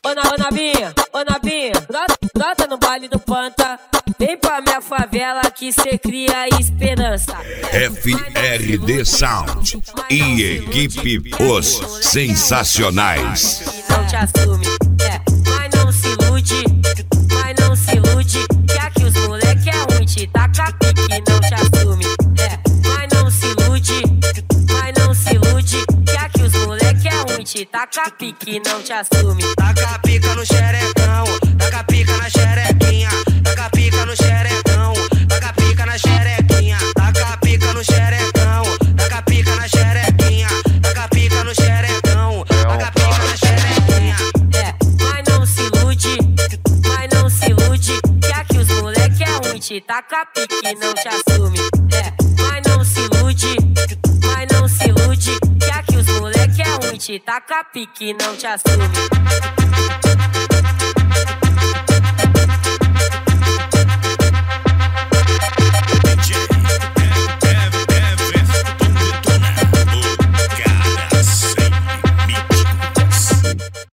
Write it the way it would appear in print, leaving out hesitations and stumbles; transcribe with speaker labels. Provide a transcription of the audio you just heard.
Speaker 1: Ô Nabinha, brota no baile do Panta. Vem pra minha favela que cê cria esperança.
Speaker 2: FRD Sound e equipe Os Sensacionais.
Speaker 1: Não te assume, mas não se ilude, que aqui os moleque é ruim, te taca pique, não te assume, mas não se ilude, que aqui os moleque é ruim, te taca pique, não te assume.
Speaker 3: Taca pica no xerecão, taca pica na xerequinha, taca pica no xerecão, taca pica na xerequinha, taca pica no xerecão, taca pica na xerequinha, taca pica no xerecão, taca pica na xerequinha.
Speaker 1: Mas não se ilude, que aqui os moleque é ruim, te taca pique, não te assume. Mas não se ilude, que aqui os moleque é ruim, te taca pique, não te assume.